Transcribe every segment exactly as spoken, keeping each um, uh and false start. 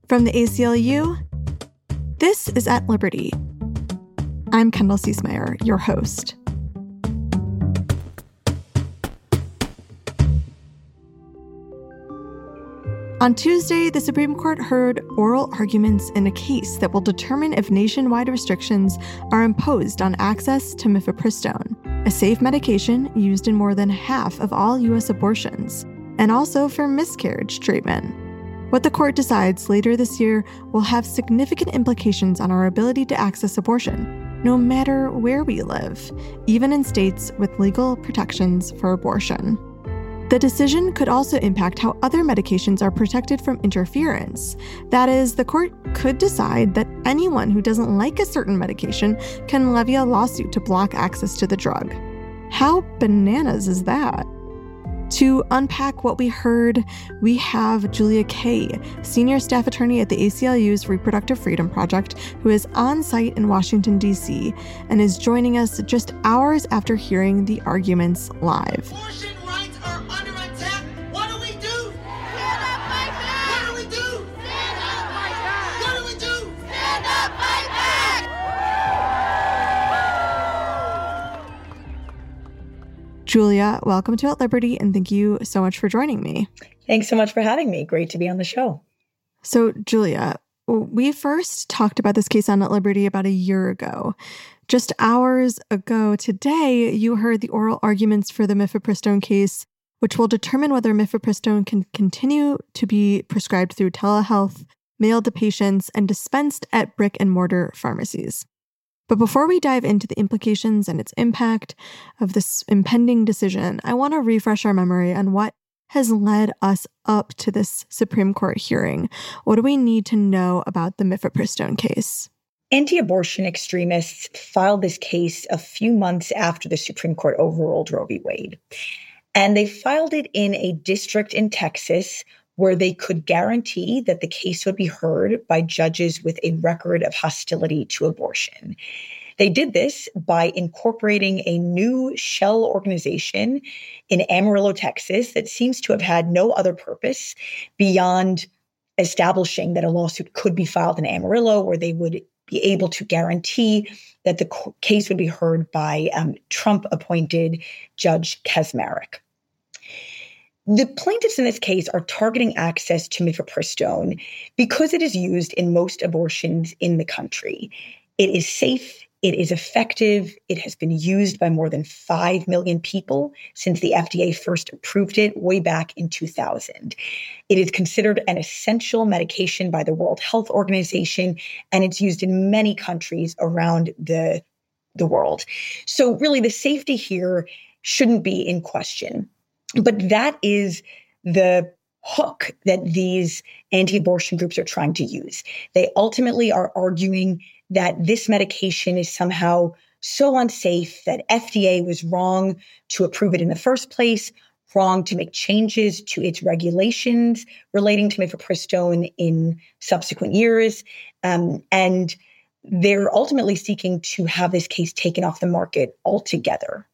From the A C L U, this is At Liberty. I'm Kendall Ciesmeyer, your host. On Tuesday, the Supreme Court heard oral arguments in a case that will determine if nationwide restrictions are imposed on access to mifepristone, a safe medication used in more than half of all U S abortions, and also for miscarriage treatment. What the court decides later this year will have significant implications on our ability to access abortion, no matter where we live, even in states with legal protections for abortion. The decision could also impact how other medications are protected from interference. That is, the court could decide that anyone who doesn't like a certain medication can levy a lawsuit to block access to the drug. How bananas is that? To unpack what we heard, we have Julia Kaye, senior staff attorney at the A C L U's Reproductive Freedom Project, who is on site in Washington, D C, and is joining us just hours after hearing the arguments live. Abortion rights are under attack. What do we do? Stand up, fight back. What do we do? Stand up, fight back. What do we do? Stand up, fight back. Julia, welcome to At Liberty, and thank you so much for joining me. Thanks so much for having me. Great to be on the show. So, Julia, we first talked about this case on At Liberty about a year ago. Just hours ago today, you heard the oral arguments for the mifepristone case, which will determine whether mifepristone can continue to be prescribed through telehealth, mailed to patients, and dispensed at brick-and-mortar pharmacies. But before we dive into the implications and its impact of this impending decision, I want to refresh our memory on what has led us up to this Supreme Court hearing. What do we need to know about the mifepristone case? Anti-abortion extremists filed this case a few months after the Supreme Court overruled Roe v. Wade. And they filed it in a district in Texas where they could guarantee that the case would be heard by judges with a record of hostility to abortion. They did this by incorporating a new shell organization in Amarillo, Texas, that seems to have had no other purpose beyond establishing that a lawsuit could be filed in Amarillo, where they would be able to guarantee that the case would be heard by um, Trump-appointed Judge Kacsmaryk. The plaintiffs in this case are targeting access to mifepristone because it is used in most abortions in the country. It is safe, it is effective, it has been used by more than five million people since the F D A first approved it way back in two thousand. It is considered an essential medication by the World Health Organization, and it's used in many countries around the, the world. So really, the safety here shouldn't be in question. But that is the hook that these anti-abortion groups are trying to use. They ultimately are arguing that this medication is somehow so unsafe that F D A was wrong to approve it in the first place, wrong to make changes to its regulations relating to mifepristone in subsequent years. Um, and they're ultimately seeking to have this case taken off the market altogether.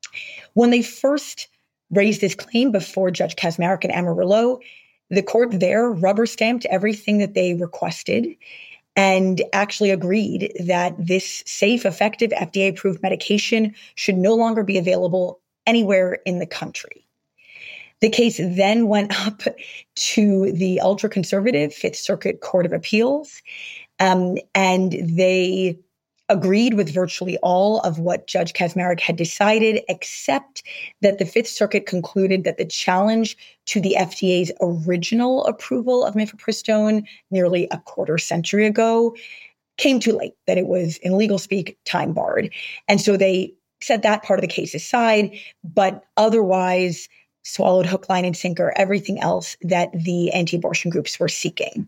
When they first raised this claim before Judge Kacsmaryk in Amarillo, the court there rubber-stamped everything that they requested and actually agreed that this safe, effective, F D A-approved medication should no longer be available anywhere in the country. The case then went up to the ultra-conservative Fifth Circuit Court of Appeals, um, and they agreed with virtually all of what Judge Kacsmaryk had decided, except that the Fifth Circuit concluded that the challenge to the F D A's original approval of mifepristone nearly a quarter century ago came too late, that it was, in legal speak, time barred. And so they set that part of the case aside, but otherwise swallowed hook, line, and sinker everything else that the anti-abortion groups were seeking.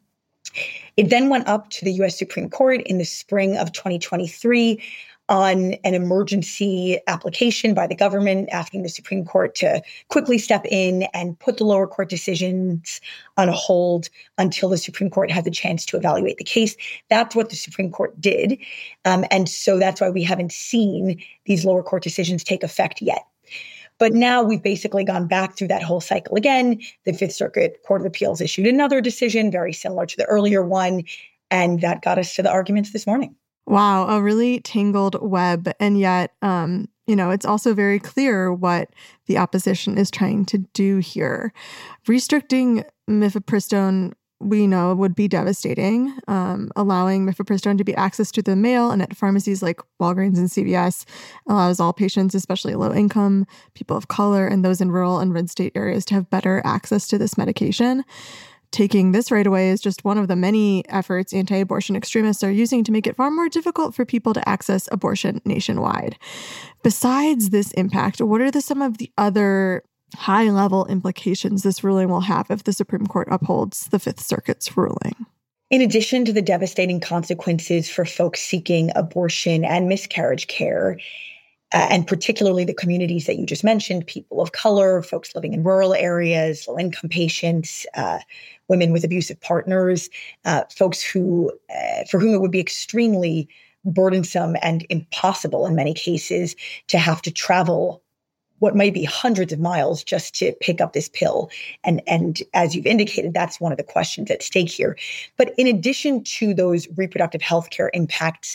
It then went up to the U S Supreme Court in the spring of twenty twenty-three on an emergency application by the government asking the Supreme Court to quickly step in and put the lower court decisions on hold until the Supreme Court had the chance to evaluate the case. That's what the Supreme Court did. Um, and so that's why we haven't seen these lower court decisions take effect yet. But now we've basically gone back through that whole cycle again. The Fifth Circuit Court of Appeals issued another decision very similar to the earlier one, and that got us to the arguments this morning. Wow, a really tangled web. And yet, um, you know, it's also very clear what the opposition is trying to do here. Restricting mifepristone, we know, would be devastating. Um, allowing mifepristone to be accessed to the mail and at pharmacies like Walgreens and C V S allows all patients, especially low income, people of color, and those in rural and red state areas to have better access to this medication. Taking this right away is just one of the many efforts anti-abortion extremists are using to make it far more difficult for people to access abortion nationwide. Besides this impact, what are the, some of the other high-level implications this ruling will have if the Supreme Court upholds the Fifth Circuit's ruling? In addition to the devastating consequences for folks seeking abortion and miscarriage care, Uh, and particularly the communities that you just mentioned, people of color, folks living in rural areas, low-income patients, uh, women with abusive partners, uh, folks who, uh, for whom it would be extremely burdensome and impossible in many cases to have to travel what might be hundreds of miles just to pick up this pill. And, and as you've indicated, that's one of the questions at stake here. But in addition to those reproductive health care impacts,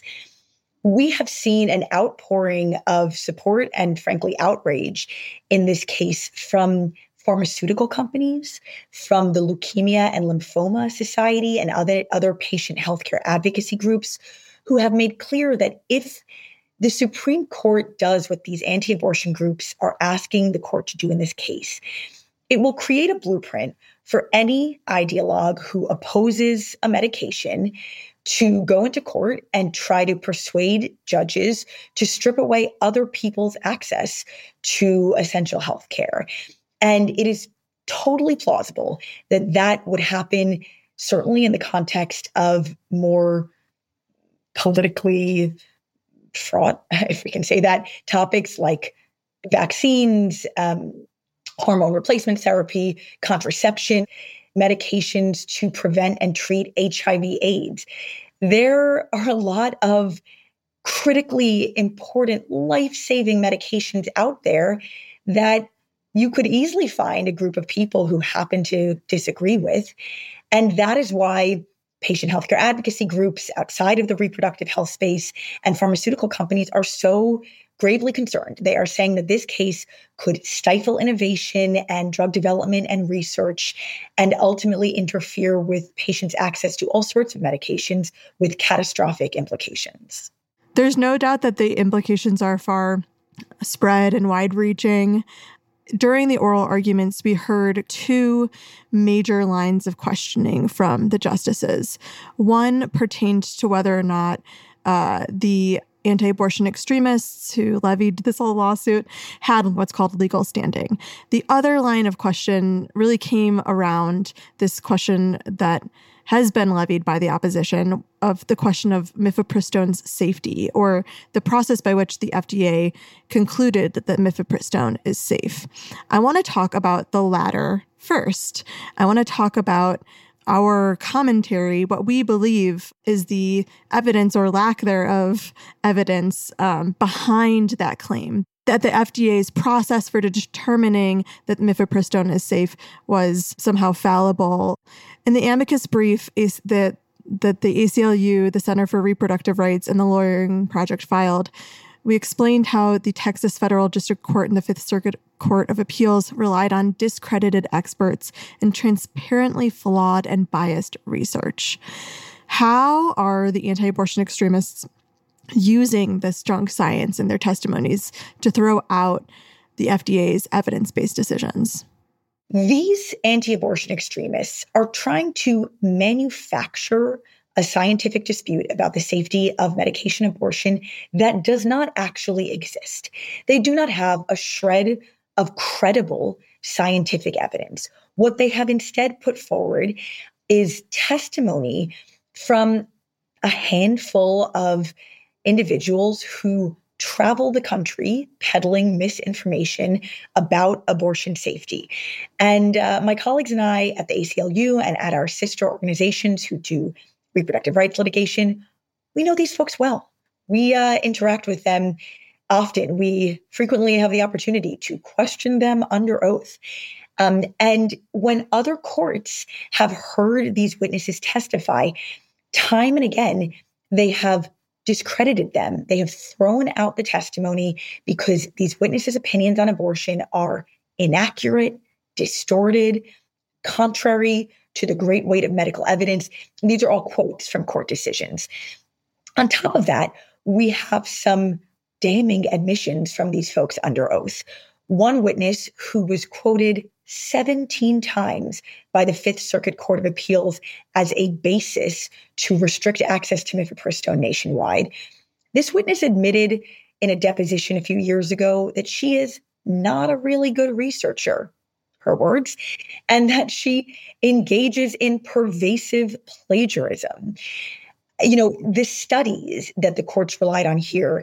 we have seen an outpouring of support and, frankly, outrage in this case from pharmaceutical companies, from the Leukemia and Lymphoma Society and other, other patient healthcare advocacy groups who have made clear that if the Supreme Court does what these anti-abortion groups are asking the court to do in this case, it will create a blueprint for any ideologue who opposes a medication to go into court and try to persuade judges to strip away other people's access to essential health care. And it is totally plausible that that would happen, certainly in the context of more politically fraught, if we can say that, topics like vaccines, um, hormone replacement therapy, contraception, medications to prevent and treat H I V AIDS. There are a lot of critically important life-saving medications out there that you could easily find a group of people who happen to disagree with. And that is why patient healthcare advocacy groups outside of the reproductive health space and pharmaceutical companies are so gravely concerned. They are saying that this case could stifle innovation and drug development and research and ultimately interfere with patients' access to all sorts of medications with catastrophic implications. There's no doubt that the implications are far spread and wide-reaching. During the oral arguments, we heard two major lines of questioning from the justices. One pertained to whether or not uh, the anti-abortion extremists who levied this whole lawsuit had what's called legal standing. The other line of question really came around this question that has been levied by the opposition of the question of mifepristone's safety, or the process by which the F D A concluded that the mifepristone is safe. I want to talk about the latter first. I want to talk about our commentary, what we believe is the evidence or lack thereof evidence um, behind that claim, that the F D A's process for determining that mifepristone is safe was somehow fallible. And the amicus brief is that that the A C L U, the Center for Reproductive Rights, and the Lawyering Project filed, we explained how the Texas Federal District Court and the Fifth Circuit Court of Appeals relied on discredited experts and transparently flawed and biased research. How are the anti-abortion extremists using this junk science in their testimonies to throw out the F D A's evidence-based decisions? These anti-abortion extremists are trying to manufacture a scientific dispute about the safety of medication abortion that does not actually exist. They do not have a shred of credible scientific evidence. What they have instead put forward is testimony from a handful of individuals who travel the country peddling misinformation about abortion safety. And uh, my colleagues and I at the A C L U and at our sister organizations who do reproductive rights litigation, we know these folks well. We uh, interact with them often, we frequently have the opportunity to question them under oath. Um, and when other courts have heard these witnesses testify, time and again, they have discredited them. They have thrown out the testimony because these witnesses' opinions on abortion are inaccurate, distorted, contrary to the great weight of medical evidence. And these are all quotes from court decisions. On top of that, we have some damning admissions from these folks under oath. One witness who was quoted seventeen times by the Fifth Circuit Court of Appeals as a basis to restrict access to mifepristone nationwide. This witness admitted in a deposition a few years ago that she is not a really good researcher, her words, and that she engages in pervasive plagiarism. You know, the studies that the courts relied on here,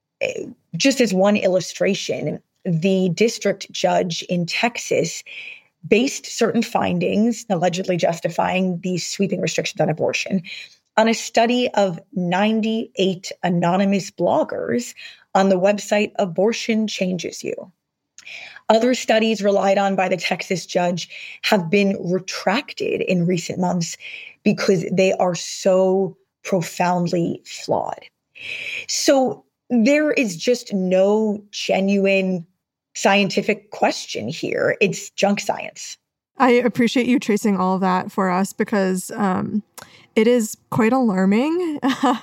just as one illustration, the district judge in Texas based certain findings, allegedly justifying these sweeping restrictions on abortion, on a study of ninety-eight anonymous bloggers on the website Abortion Changes You. Other studies relied on by the Texas judge have been retracted in recent months because they are so profoundly flawed. So there is just no genuine scientific question here. It's junk science. I appreciate you tracing all of that for us because um, it is quite alarming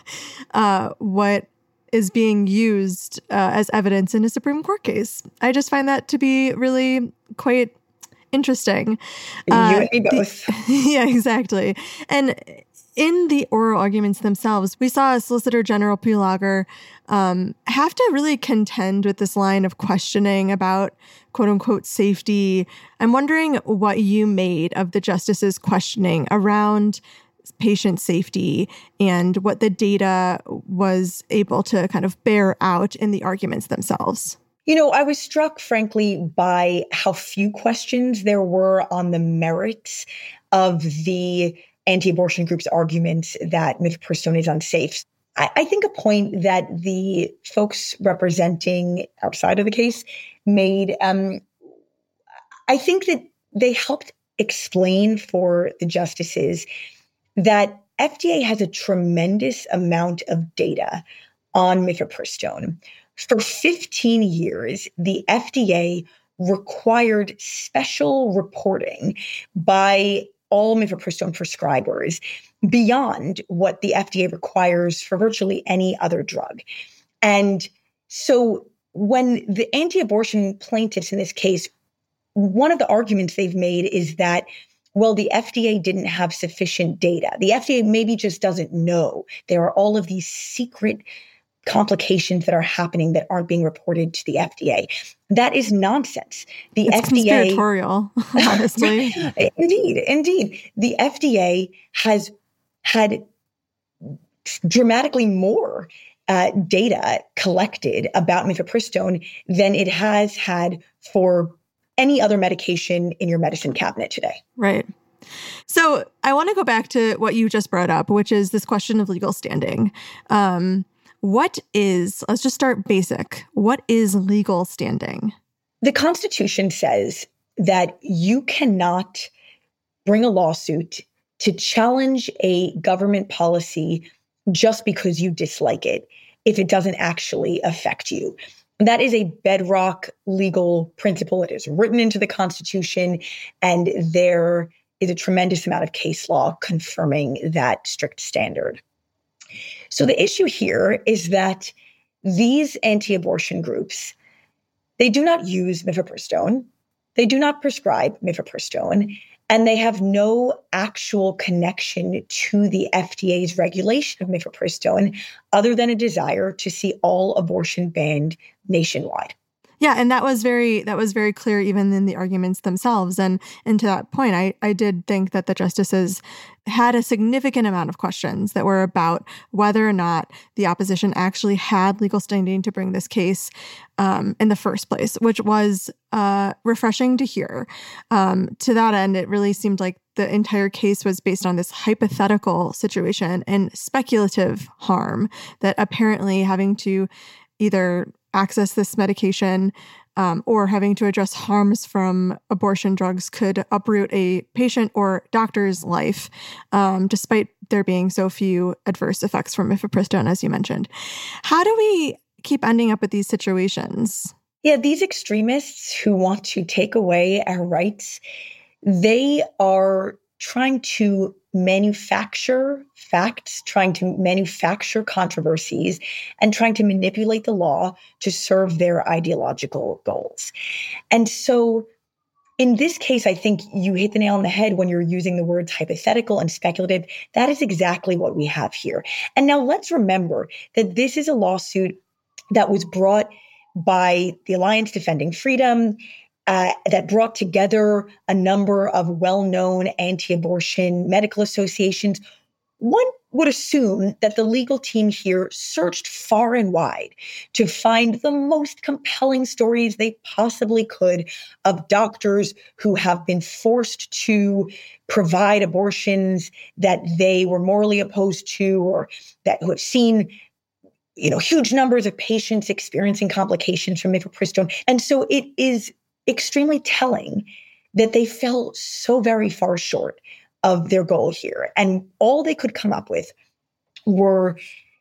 uh, what is being used uh, as evidence in a Supreme Court case. I just find that to be really quite interesting. You Uh, and me both. the- yeah, exactly. And in the oral arguments themselves, we saw Solicitor General P. Lager um, have to really contend with this line of questioning about quote unquote safety. I'm wondering what you made of the justice's questioning around patient safety and what the data was able to kind of bear out in the arguments themselves. You know, I was struck, frankly, by how few questions there were on the merits of the anti-abortion group's arguments that mifepristone is unsafe. I, I think a point that the folks representing outside of the case made, um, I think that they helped explain for the justices that F D A has a tremendous amount of data on mifepristone. For fifteen years, the F D A required special reporting by all mifepristone prescribers beyond what the F D A requires for virtually any other drug. And so when the anti-abortion plaintiffs in this case, one of the arguments they've made is that, well, the F D A didn't have sufficient data. The F D A maybe just doesn't know. There are all of these secret complications that are happening that aren't being reported to the F D A. That is nonsense. The It's F D A conspiratorial, honestly. Indeed, indeed. The F D A has had dramatically more uh, data collected about mifepristone than it has had for any other medication in your medicine cabinet today. Right. So I want to go back to what you just brought up, which is this question of legal standing. Um, what is, let's just start basic. What is legal standing? The Constitution says that you cannot bring a lawsuit to challenge a government policy just because you dislike it, if it doesn't actually affect you. That is a bedrock legal principle. It is written into the Constitution, and there is a tremendous amount of case law confirming that strict standard. So the issue here is that these anti-abortion groups, they do not use mifepristone, they do not prescribe mifepristone, and they have no actual connection to the F D A's regulation of mifepristone other than a desire to see all abortion banned nationwide. Yeah, and that was very that was very clear even in the arguments themselves. And and to that point, I, I did think that the justices had a significant amount of questions that were about whether or not the opposition actually had legal standing to bring this case um, in the first place, which was uh, refreshing to hear. Um, to that end, it really seemed like the entire case was based on this hypothetical situation and speculative harm that apparently having to either access this medication um, or having to address harms from abortion drugs could uproot a patient or doctor's life, um, despite there being so few adverse effects from mifepristone, as you mentioned. How do we keep ending up with these situations? Yeah, these extremists who want to take away our rights, they are trying to manufacture facts, trying to manufacture controversies, and trying to manipulate the law to serve their ideological goals. And so in this case, I think you hit the nail on the head when you're using the words hypothetical and speculative. That is exactly what we have here. And now let's remember that this is a lawsuit that was brought by the Alliance Defending Freedom, Uh, that brought together a number of well-known anti-abortion medical associations. One would assume that the legal team here searched far and wide to find the most compelling stories they possibly could of doctors who have been forced to provide abortions that they were morally opposed to, or that who have seen you know, huge numbers of patients experiencing complications from mifepristone. And so it is extremely telling that they fell so very far short of their goal here. And all they could come up with were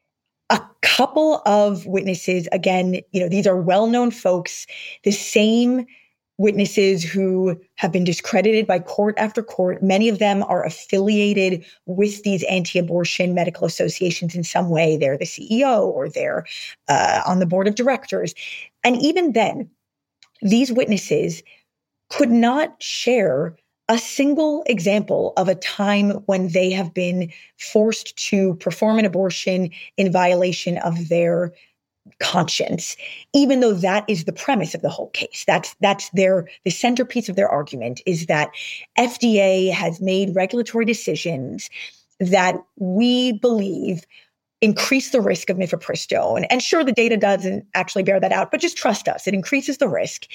a couple of witnesses. Again, you know, these are well-known folks, the same witnesses who have been discredited by court after court. Many of them are affiliated with these anti-abortion medical associations in some way. They're the C E O or they're uh, on the board of directors. And even then, these witnesses could not share a single example of a time when they have been forced to perform an abortion in violation of their conscience, even though that is the premise of the whole case. That's that's their the centerpiece of their argument is that F D A has made regulatory decisions that we believe increase the risk of mifepristone. And sure, the data doesn't actually bear that out, but just trust us, it increases the risk.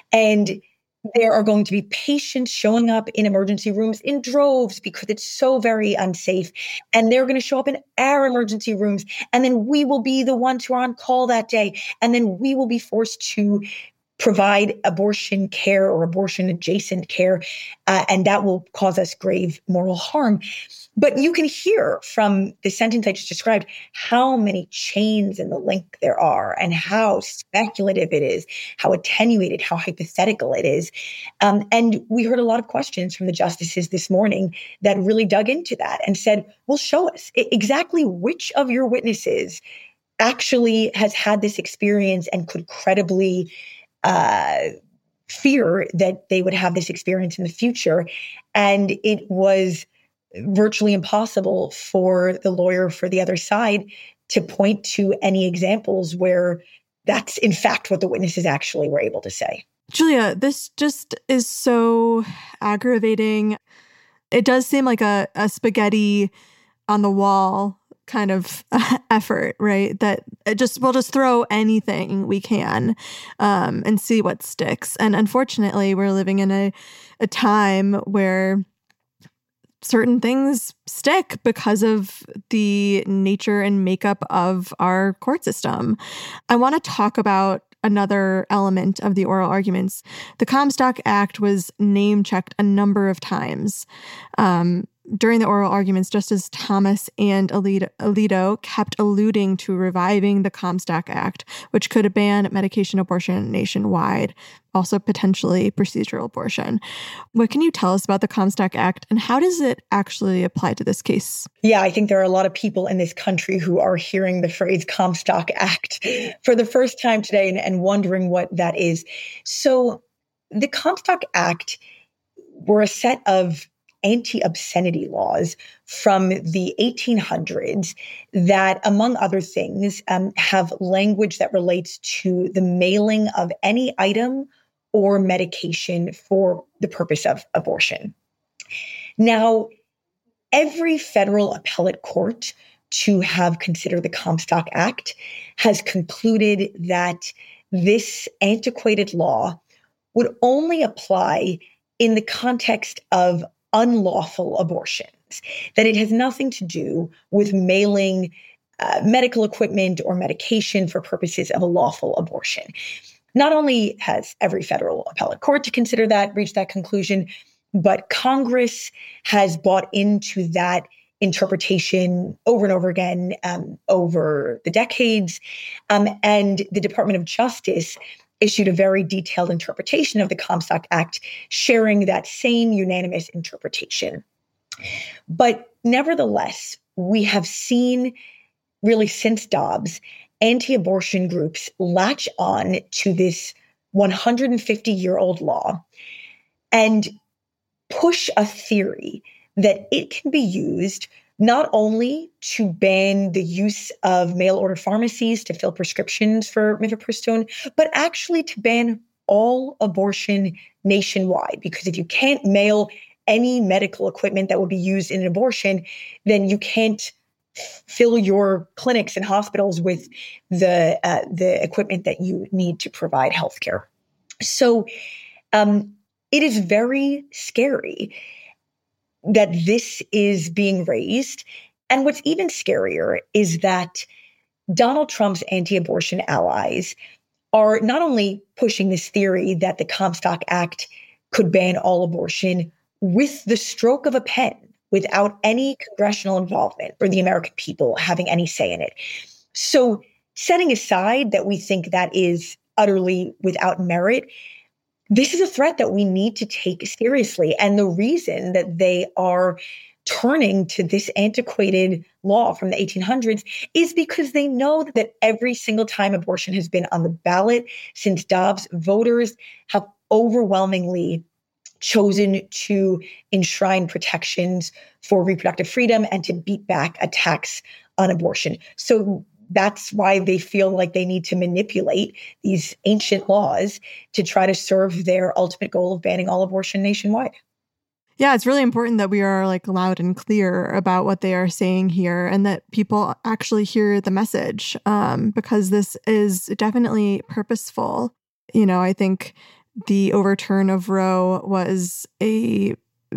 And there are going to be patients showing up in emergency rooms in droves because it's so very unsafe. And they're going to show up in our emergency rooms. And then we will be the ones who are on call that day. And then we will be forced to provide abortion care or abortion adjacent care. Uh, and that will cause us grave moral harm. But you can hear from the sentence I just described how many chains in the link there are and how speculative it is, how attenuated, how hypothetical it is. Um, and we heard a lot of questions from the justices this morning that really dug into that and said, well, show us exactly which of your witnesses actually has had this experience and could credibly uh, fear that they would have this experience in the future. And it was virtually impossible for the lawyer for the other side to point to any examples where that's in fact what the witnesses actually were able to say. Julia, this just is so aggravating. It does seem like a, a spaghetti on the wall kind of effort, right? That it just we'll just throw anything we can um, and see what sticks. And unfortunately, we're living in a, a time where certain things stick because of the nature and makeup of our court system. I want to talk about another element of the oral arguments. The Comstock Act was name-checked a number of times. Um, during the oral arguments, Justice Thomas and Alito kept alluding to reviving the Comstock Act, which could ban medication abortion nationwide, also potentially procedural abortion. What can you tell us about the Comstock Act and how does it actually apply to this case? Yeah, I think there are a lot of people in this country who are hearing the phrase Comstock Act for the first time today and, and wondering what that is. So the Comstock Act were a set of anti-obscenity laws from the eighteen hundreds that, among other things, um, have language that relates to the mailing of any item or medication for the purpose of abortion. Now, every federal appellate court to have considered the Comstock Act has concluded that this antiquated law would only apply in the context of unlawful abortions, that it has nothing to do with mailing uh, medical equipment or medication for purposes of a lawful abortion. Not only has every federal appellate court to consider that, reached that conclusion, but Congress has bought into that interpretation over and over again um, over the decades. Um, and the Department of Justice issued a very detailed interpretation of the Comstock Act, sharing that same unanimous interpretation. But nevertheless, we have seen really since Dobbs, anti-abortion groups latch on to this one hundred fifty-year-old law and push a theory that it can be used not only to ban the use of mail-order pharmacies to fill prescriptions for mifepristone, but actually to ban all abortion nationwide. Because if you can't mail any medical equipment that would be used in an abortion, then you can't fill your clinics and hospitals with the uh, the equipment that you need to provide healthcare. So um, it is very scary that this is being raised. And what's even scarier is that Donald Trump's anti-abortion allies are not only pushing this theory that the Comstock Act could ban all abortion with the stroke of a pen, without any congressional involvement or the American people having any say in it. So setting aside that we think that is utterly without merit, this is a threat that we need to take seriously. And the reason that they are turning to this antiquated law from the eighteen hundreds is because they know that every single time abortion has been on the ballot since Dobbs, voters have overwhelmingly chosen to enshrine protections for reproductive freedom and to beat back attacks on abortion. So that's why they feel like they need to manipulate these ancient laws to try to serve their ultimate goal of banning all abortion nationwide. Yeah, it's really important that we are like loud and clear about what they are saying here and that people actually hear the message, um, because this is definitely purposeful. You know, I think the overturn of Roe was a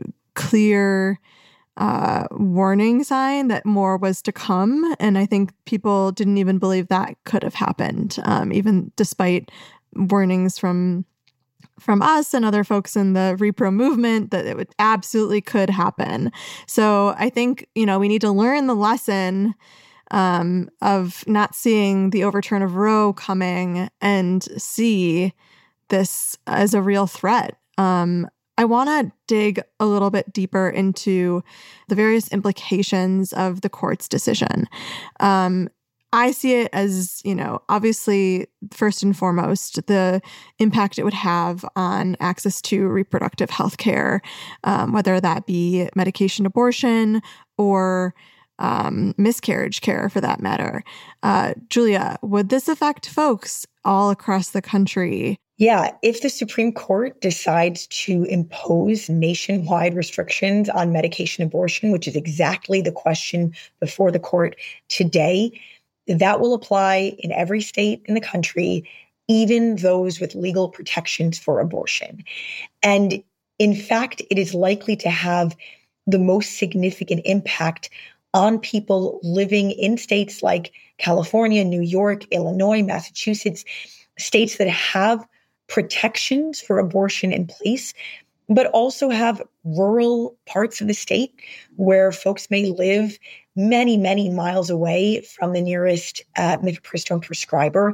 clear uh, warning sign that more was to come. And I think people didn't even believe that could have happened, um, even despite warnings from from us and other folks in the repro movement that it would absolutely could happen. So I think, you know, we need to learn the lesson um, of not seeing the overturn of Roe coming and see this as a real threat. Um, I want to dig a little bit deeper into the various implications of the court's decision. Um, I see it as, you know, obviously, first and foremost, the impact it would have on access to reproductive health care, um, whether that be medication abortion or um, miscarriage care for that matter. Uh, Julia, would this affect folks all across the country? Yeah, if the Supreme Court decides to impose nationwide restrictions on medication abortion, which is exactly the question before the court today, that will apply in every state in the country, even those with legal protections for abortion. And in fact, it is likely to have the most significant impact on people living in states like California, New York, Illinois, Massachusetts, states that have protections for abortion in place, but also have rural parts of the state where folks may live many, many miles away from the nearest uh, mifepristone prescriber.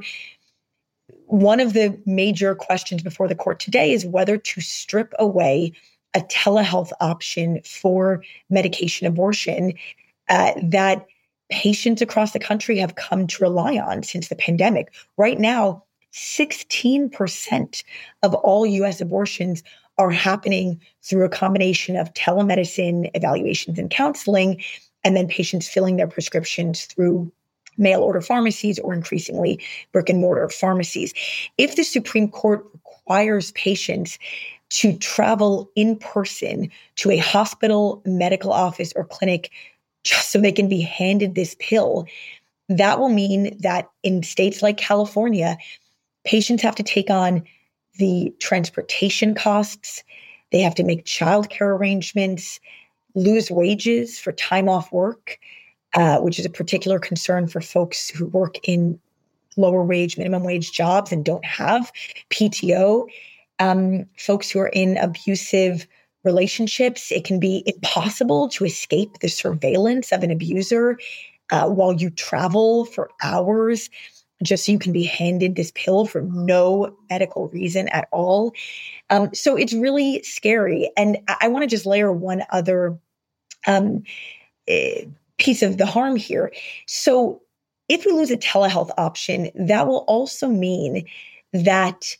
One of the major questions before the court today is whether to strip away a telehealth option for medication abortion uh, that patients across the country have come to rely on since the pandemic. Right now, sixteen percent of all U S abortions are happening through a combination of telemedicine, evaluations, and counseling, and then patients filling their prescriptions through mail order pharmacies or increasingly brick and mortar pharmacies. If the Supreme Court requires patients to travel in person to a hospital, medical office, or clinic just so they can be handed this pill, that will mean that in states like California, patients have to take on the transportation costs. They have to make childcare arrangements, lose wages for time off work, uh, which is a particular concern for folks who work in lower wage, minimum wage jobs and don't have P T O. Um, folks who are in abusive relationships, it can be impossible to escape the surveillance of an abuser uh, while you travel for hours, just so you can be handed this pill for no medical reason at all. Um, so it's really scary. And I, I want to just layer one other um, uh, piece of the harm here. So if we lose a telehealth option, that will also mean that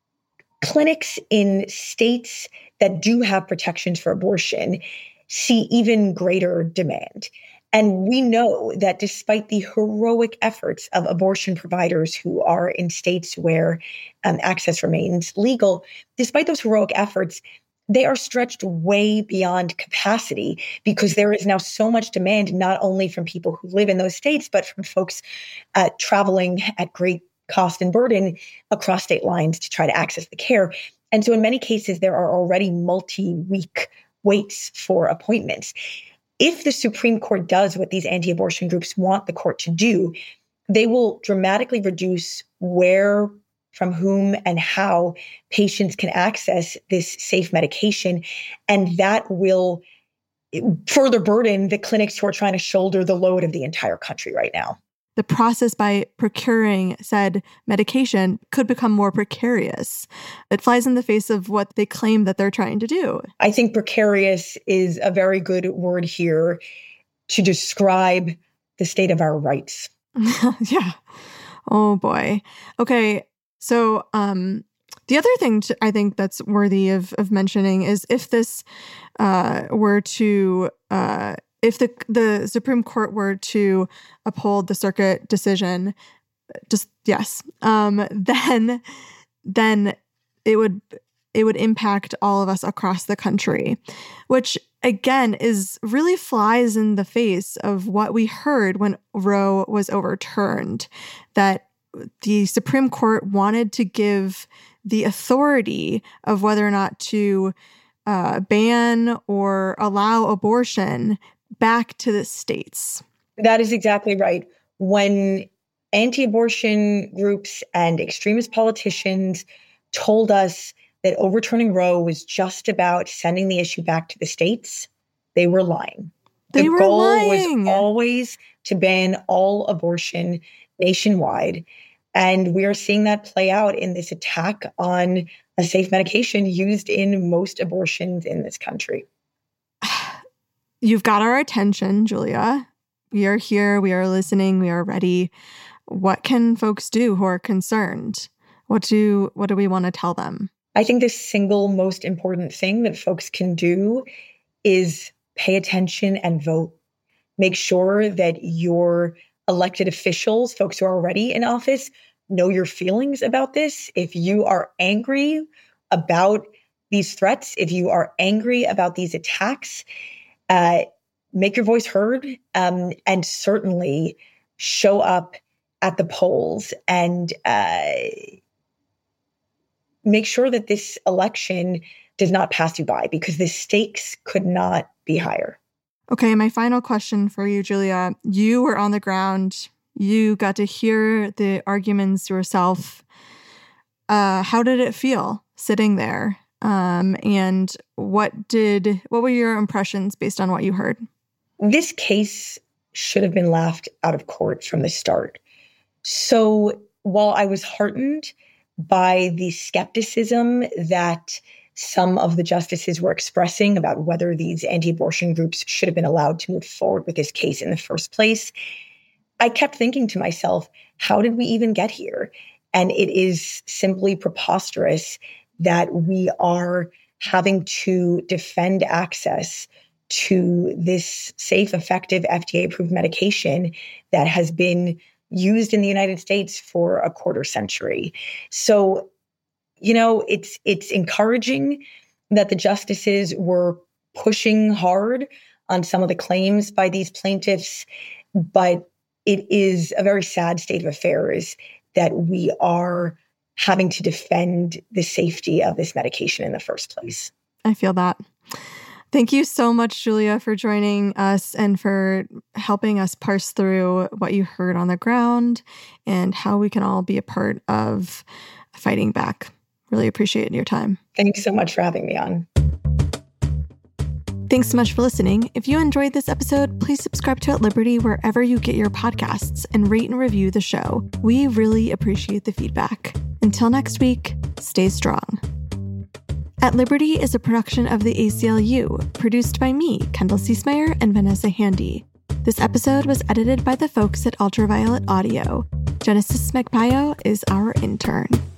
clinics in states that do have protections for abortion see even greater demand. And we know that despite the heroic efforts of abortion providers who are in states where um, access remains legal, despite those heroic efforts, they are stretched way beyond capacity because there is now so much demand, not only from people who live in those states, but from folks uh, traveling at great cost and burden across state lines to try to access the care. And so in many cases, there are already multi-week waits for appointments. If the Supreme Court does what these anti-abortion groups want the court to do, they will dramatically reduce where, from whom, and how patients can access this safe medication. And that will further burden the clinics who are trying to shoulder the load of the entire country right now. The process by procuring said medication could become more precarious. It flies in the face of what they claim that they're trying to do. I think precarious is a very good word here to describe the state of our rights. Yeah. Oh, boy. Okay. So um, the other thing to, I think that's worthy of, of mentioning is if this uh, were to... Uh, If the the Supreme Court were to uphold the circuit decision, just yes, um, then then it would it would impact all of us across the country, which again is really flies in the face of what we heard when Roe was overturned, that the Supreme Court wanted to give the authority of whether or not to uh, ban or allow abortion back to the states. That is exactly right. When anti-abortion groups and extremist politicians told us that overturning Roe was just about sending the issue back to the states, they were lying. They the were goal lying. was always to ban all abortion nationwide. And we are seeing that play out in this attack on a safe medication used in most abortions in this country. You've got our attention, Julia. We are here. We are listening. We are ready. What can folks do who are concerned? What do what do we want to tell them? I think the single most important thing that folks can do is pay attention and vote. Make sure that your elected officials, folks who are already in office, know your feelings about this. If you are angry about these threats, if you are angry about these attacks, Uh, make your voice heard, um, and certainly show up at the polls and uh, make sure that this election does not pass you by, because the stakes could not be higher. Okay, my final question for you, Julia. You were on the ground. You got to hear the arguments yourself. Uh, how did it feel sitting there? Um, and what did, what were your impressions based on what you heard? This case should have been laughed out of court from the start. So while I was heartened by the skepticism that some of the justices were expressing about whether these anti-abortion groups should have been allowed to move forward with this case in the first place, I kept thinking to myself, how did we even get here? And it is simply preposterous that we are having to defend access to this safe, effective, F D A-approved medication that has been used in the United States for a quarter century. So, you know, it's it's encouraging that the justices were pushing hard on some of the claims by these plaintiffs, but it is a very sad state of affairs that we are having to defend the safety of this medication in the first place. I feel that. Thank you so much, Julia, for joining us and for helping us parse through what you heard on the ground and how we can all be a part of fighting back. Really appreciate your time. Thanks so much for having me on. Thanks so much for listening. If you enjoyed this episode, please subscribe to At Liberty wherever you get your podcasts and rate and review the show. We really appreciate the feedback. Until next week, stay strong. At Liberty is a production of the A C L U, produced by me, Kendall Ciesmeyer, and Vanessa Handy. This episode was edited by the folks at Ultraviolet Audio. Genesis Magpayo is our intern.